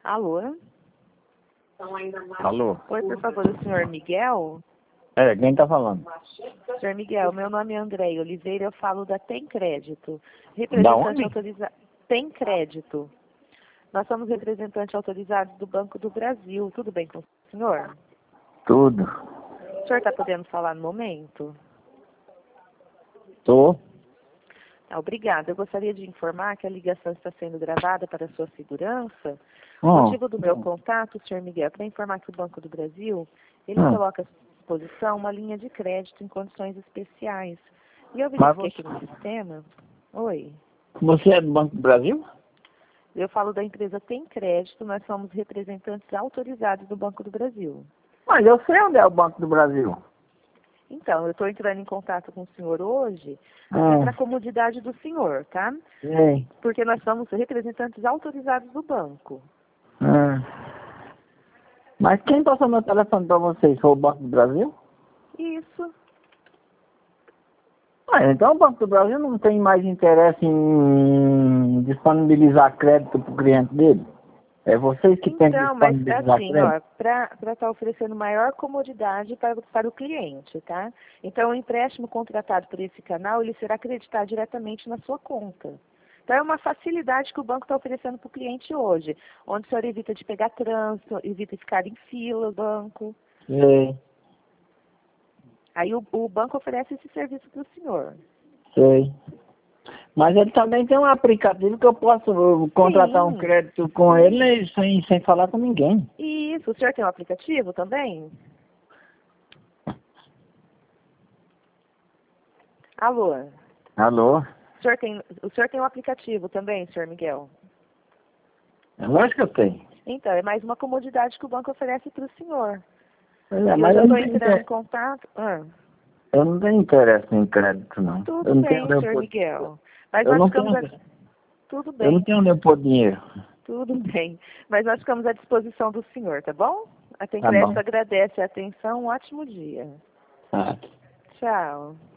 Alô? Alô? Oi, por favor, o senhor Miguel? É, quem tá falando? Senhor Miguel, meu nome é Andréia Oliveira, eu falo da Tem Crédito. Da Representante onde? autorizado. Tem Crédito. Nós somos representantes autorizados do Banco do Brasil. Tudo bem com o senhor? Tudo. O senhor está podendo falar no momento? Tô. Obrigada. Eu gostaria de informar que a ligação está sendo gravada para a sua segurança. O Hum, motivo do meu contato, senhor Miguel, é para informar que o Banco do Brasil, ele hum. coloca à disposição uma linha de crédito em condições especiais. E eu Mas verifiquei aqui no sistema. Oi. você é do Banco do Brasil? Eu falo da empresa Tem Crédito, nós somos representantes autorizados do Banco do Brasil. Mas eu sei onde é o Banco do Brasil. Então, eu estou entrando em contato com o senhor hoje, até Hum, para a comodidade do senhor, tá? sei. Porque nós somos representantes autorizados do banco. Hum. Mas quem passou meu telefone pra vocês? Foi o Banco do Brasil? Isso. Então o Banco do Brasil não tem mais interesse em disponibilizar crédito pro cliente dele? É vocês que têm que Então, mas disponibilizar assim, crédito? ó, para estar oferecendo maior comodidade para o cliente, tá? Então, o empréstimo contratado por esse canal, ele será acreditado diretamente na sua conta. Então, é uma facilidade que o banco está oferecendo para o cliente hoje, onde o senhor evita de pegar trânsito, evita de ficar em fila, o banco. Sei, Aí o banco oferece esse serviço para o senhor. sei. Mas ele também tem um aplicativo que eu posso contratar um Sim, crédito com ele sem falar com ninguém. isso. O senhor tem um aplicativo também? Alô? Alô? O senhor tem um aplicativo também, senhor Miguel? É lógico que eu tenho. Então, é mais uma comodidade que o banco oferece para o senhor. Pois E é, eu mas já estou entrando em contato. eu não tenho interesse em crédito, não. Tudo Eu não tenho bem, onde eu senhor pôr, Miguel. Mas eu nós não ficamos tenho, a... Tudo eu não bem, tenho onde eu pôr dinheiro. tudo bem. Mas nós ficamos à disposição do senhor, tá bom? A Tem Tá bom. Crédito agradece a atenção. Um ótimo dia. Tá. Tchau.